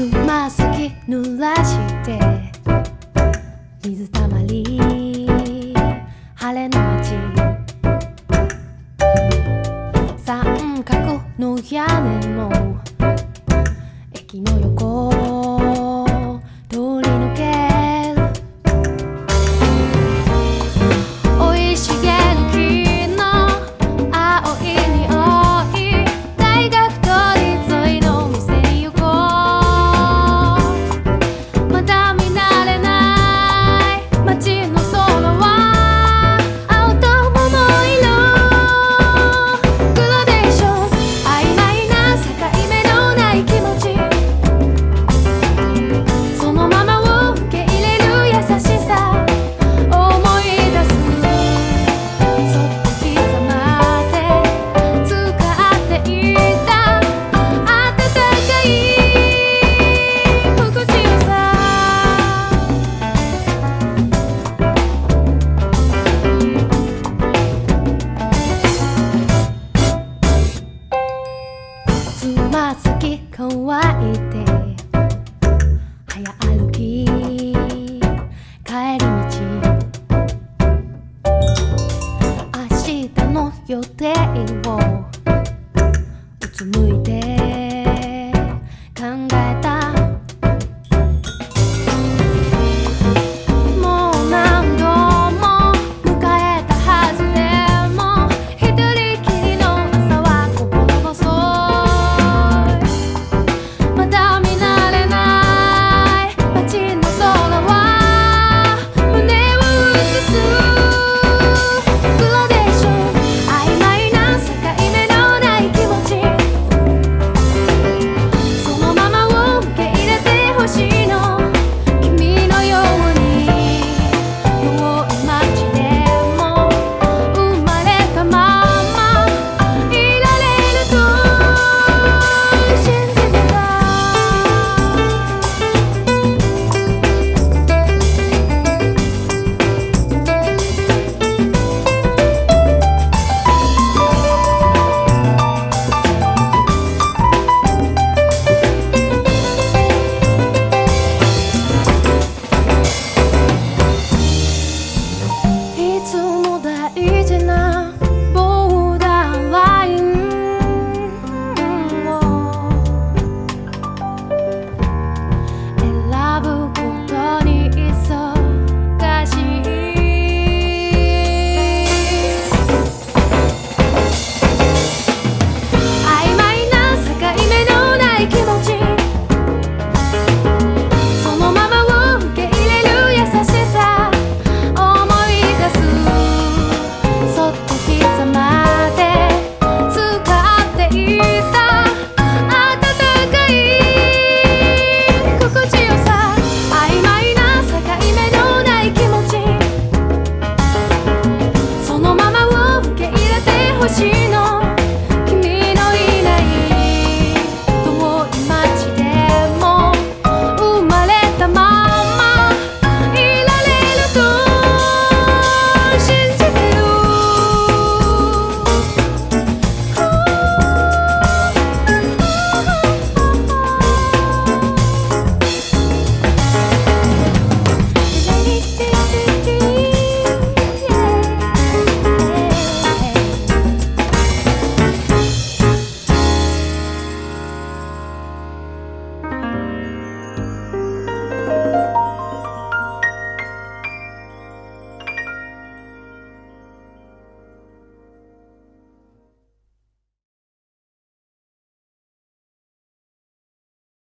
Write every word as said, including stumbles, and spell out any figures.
つま先濡らして水たまり晴れの街三角の屋根の駅の横通り抜ける生い茂る木の青い匂い大学通り沿いの店に行こうまだ見慣れない街の空は青と桃色グラデーション曖昧な境目のない気持ちそのままを受け入れる優しさ思い出すそっと刻まって使っていた温かい心地よさつま先乾いて早歩き帰り道明日の予定をうつむい